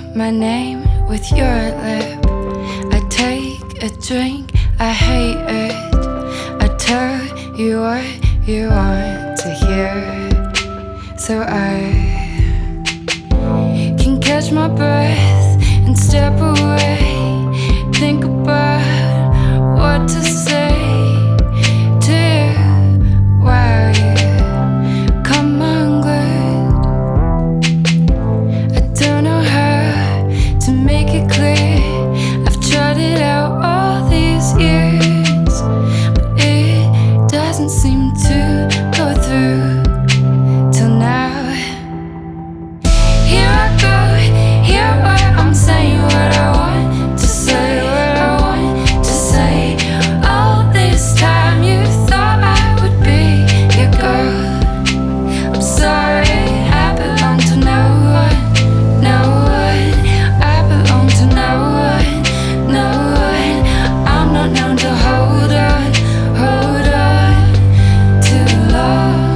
my name with your lip. I take a drink, I hate it. I tell you what you want to hear, so I can catch my breath and step away. Think about what to say to you while you come unglued. I don't know how to make it clear. I've tried it out all these years, but it doesn't seem to go through till now. Here I go, here what I'm saying, what I want to say, what I want to say. All this time you thought I would be your girl. I'm sorry, I belong to no one, no one. I belong to no one, no one. I'm not known to hold on too long.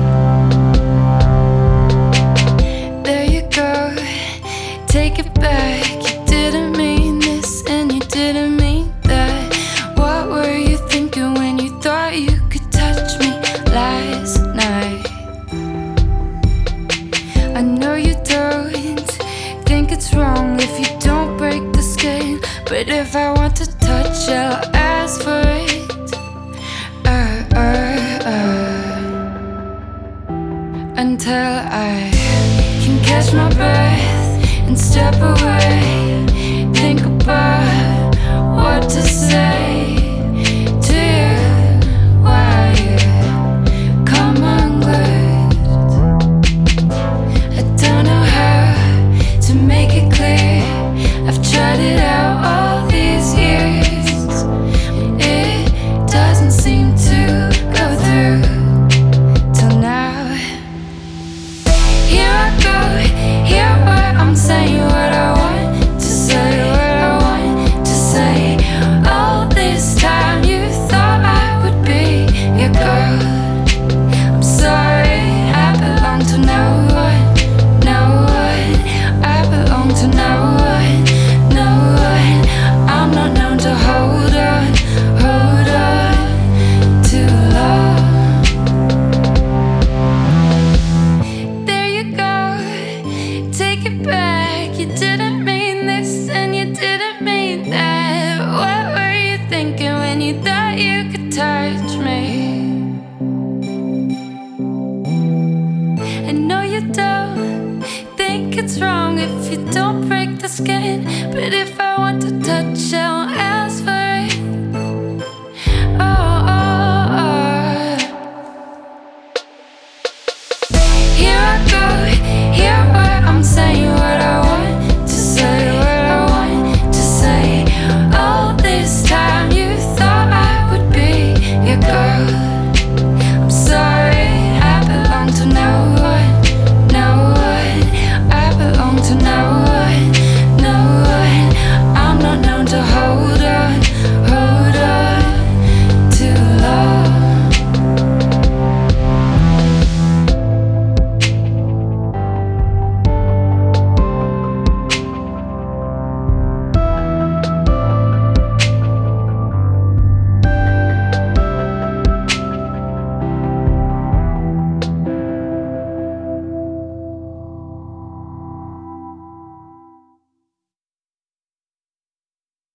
There you go, take it back. You didn't mean this and you didn't mean that. What were you thinking when you thought you could touch me last night? I know you don't think it's wrong if you don't break the skin, but if I want to touch it, I'll ask for it. Until I can catch my breath and step away. Think about what to say to you while you come unglued. I don't know how to make it clear. I've tried it out all these years, but it doesn't seem to go through till now. Here I go, hear what I'm saying, what I want to say, what I want to say. All this time you thought I would be your girl. I'm sorry, I belong to no one, no one. I belong to no one, no one. I'm not known to hold on too long. There you go, take it back. You didn't mean this and you didn't mean that. What were you thinking when you thought you could touch me? I know you don't think it's wrong if you don't break the skin, but if I